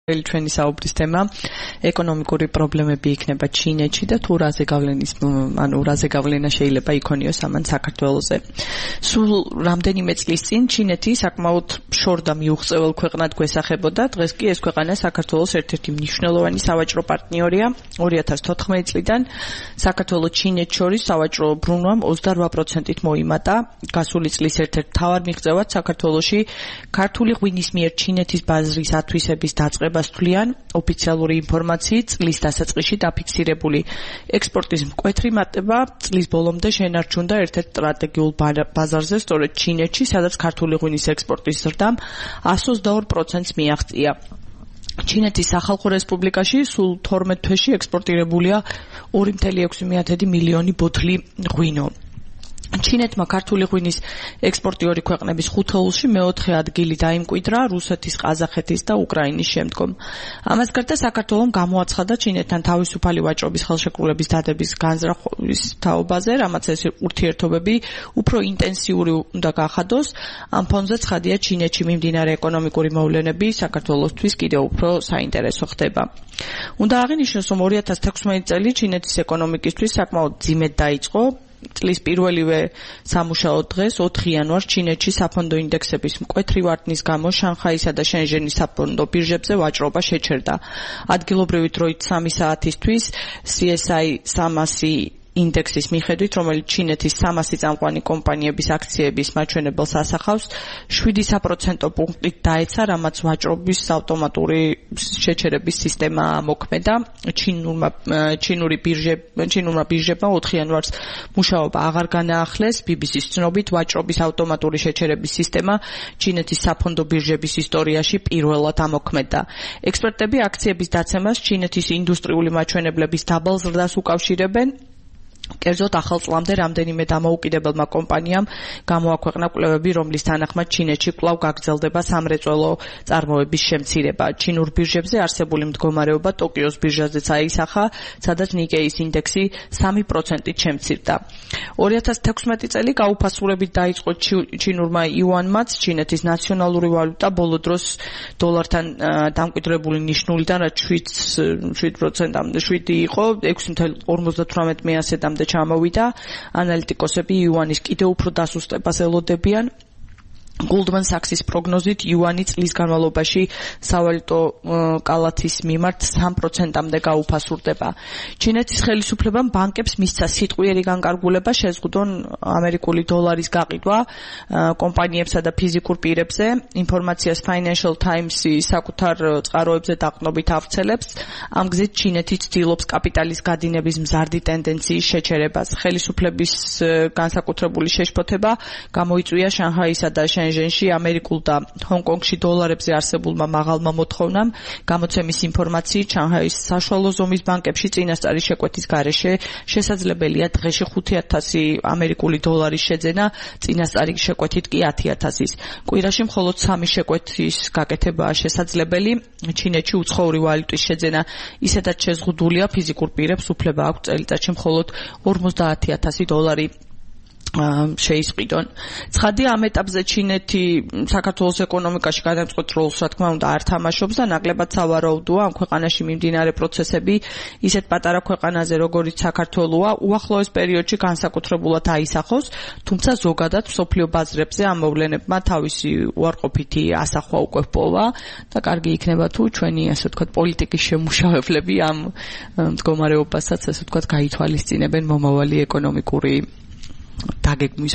ჩვენი საუბრის თემა ეკონომიკური პრობლემები იქნება ჩინეთში და თუ რაზე გავლენა შეიძლება იქონიოს ამან საქართველოზე. სულ რამდენიმე წლის წინ ჩინეთი საკმაოდ შორდა მიუღწევალ ქვეყნად გვესახებოდა. დღეს კი ეს ქვეყანა საქართველოს ერთ-ერთი მნიშვნელოვანი სავაჭრო პარტნიორია. 2014 წლიდან საქართველოს ჩინეთს შორის სავაჭრო ბრუნვამ 28%-ით მოიმატა. გასული წლის ერთ-ერთ მთავარ მიღწევად საქართველოში ქართული ღვინის მიერ ჩინეთის ბაზრის ათვისების დაწყება თვლიან ოფიციალური ინფორმაციით წლის დასაწყისში დაფიქსირებული ექსპორტის მკვეთრი მატება წლის ბოლომდე შენარჩუნდა ერთ-ერთ სტრატეგიულ ბაზარზე, სწორედ ჩინეთში, სადაც ქართული ღვინის ექსპორტის ზრდამ 122%-ს მიაღწია. ჩინეთის სახალხო რესპუბლიკაში სულ 12 თვეში ექსპორტირებულია 2,6 მილიონი ბოთლი ღვინო. ჩინეთმა ქართული ღვინის ექსპორტიორი ქვეყნების ხუთეულში მეოთხე ადგილი დაიმკვიდრა რუსეთის, ყაზახეთის და უკრაინის შემდგომ. ამას გარდა საქართველომ გამოაცხადა ჩინეთთან თავისუფალი ვაჭრობის ხელშეკრულების დადების განზრახვის თაობაზე, რამაც ეს ურთიერთობები უფრო ინტენსიური უნდა გახადოს. ამ ფონზე ცხადია ჩინეთში მიმდინარე ეკონომიკური მოვლენები საქართველოსთვის კიდევ უფრო საინტერესო ხდება. უნდა აღინიშნოს, რომ 2016 წელი ჩინეთის ეკონომიკისთვის საკმაოდ ძიმედ დაიწყო. წლის პირველივე სამუშაო დღეს 4 იანვარს ჩინეთში საფონდო ინდექსების მკვეთრი ვარდნის გამო შანხაისა და შენჟენის საფონდო ბირჟებზე ვაჭრობა შეჩერდა. ადგილობრივი დროით 3 საათისთვის CSI 300 ინდექსის მიხედვით, რომელიც ჩინეთის 300 წამყვანი კომპანიების აქციების მაჩვენებელს ასახავს, 7% პუნქტით დაეცა, რამაც ვაჭრობის ავტომატური შეჩერების სისტემა მოქმედა. ჩინურმა ბირჟებმა 4 იანვარს მუშაობა აღარ განაახლეს. BBC-ს ცნობით, ვაჭრობის ავტომატური შეჩერების სისტემა ჩინეთის საფონდო ბირჟების ისტორიაში პირველად ამოქმედა. ექსპერტები აქციების დაცემას ჩინეთის ინდუსტრიული მაჩვენებლების დაბალ ზრდას უკავშირებენ. კერძოდ ახალ წლამდე რამდენიმე დამოუკიდებელმა კომპანიამ გამოაქვეყნა კვლევები, რომლის თანახმად ჩინეთში კვლავ გაგრძელდება სამრეწველო წარმოების შემცირება. ჩინურ ბირჟებზე არსებული მდგომარეობა ტოკიოს ბირჟაზეც აისახა, სადაც ნიკეის ინდექსი 3%-ით შემცირდა. 2016 წელი გაუფასურებით დაიწყო ჩინურმა იუანმაც, ჩინეთის ნაციონალური ვალუტა ბოლო დროს დოლართან დამკვიდრებული ნიშნულიდან, რაც 7%-ამდე 7 იყო, 6.58 და ჩამოვიდა. ანალიტიკოსები იუანის კიდევ უფრო დასუსტებას ელოდებიან. Goldman Sachs-ის პროგნოზით იუანი წლის განმავლობაში სავალუტო კალათის მიმართ 3%-ამდე გაუფასურდება. ჩინეთის ხელისუფლებამ ბანკებს მისცა სიტყვიერი განკარგულება შეზღუდონ ამერიკული დოლარის გაყიდვა კომპანიებსა და ფიზიკურ პირებზე. ინფორმაციას Financial Times-ი საკუთარ წყაროებზე დაყრდნობით ავრცელებს. ამ გზით ჩინეთი ცდილობს კაპიტალის გადინების მზარდი ტენდენციის შეჩერებას. ხელისუფლების განსაკუთრებული შეშფოთება გამოიწვია შანხაისა და შენჟენში ამერიკულ და ჰონკონგში დოლარებზე არსებულმა მაღალმა მოთხოვნამ. გამოცემის ინფორმაციით შანხაის საშუალო ზომის ბანკებში წინასწარი შეკვეთის გარეშე შესაძლებელია დღეში 5,000 ამერიკული დოლარის შეძენა, წინასწარი შეკვეთით კი 10,000-ის. კვირაში მხოლოდ 3 შეკვეთის გაკეთებაა შესაძლებელი. ჩინეთში უცხოური ვალუტის შეძენა ისედაც შეზღუდულია, ფიზიკურ პირებს უფლება აქვს წელიწადში მხოლოდ 50,000 დოლარი შეისყიდონ. ცხადია, ამ ეტაპზე ჩინეთი საქართველოს ეკონომიკაში გადამწყვეტ როლს, რა თქმა უნდა, არ თამაშობს და ნაკლებად სავარაუდოა ამ ქვეყანაში მიმდინარე პროცესები ისეთ პატარა ქვეყანაზე, როგორიც საქართველოა, უახლოეს პერიოდში განსაკუთრებულად აისახოს, თუმცა ზოგადად მსოფლიო ბაზრებზე ამ მოვლენებმა თავისი უარყოფითი ასახვა უკვე ჰპოვა და კარგი იქნება თუ ჩვენი, ასე ვთქვათ, პოლიტიკის შემმუშავებლები ამ მდგომარეობასაც, ასე ვთქვათ, გაითვალისწინებენ მომავალი ეკონომიკური დაგეგმვის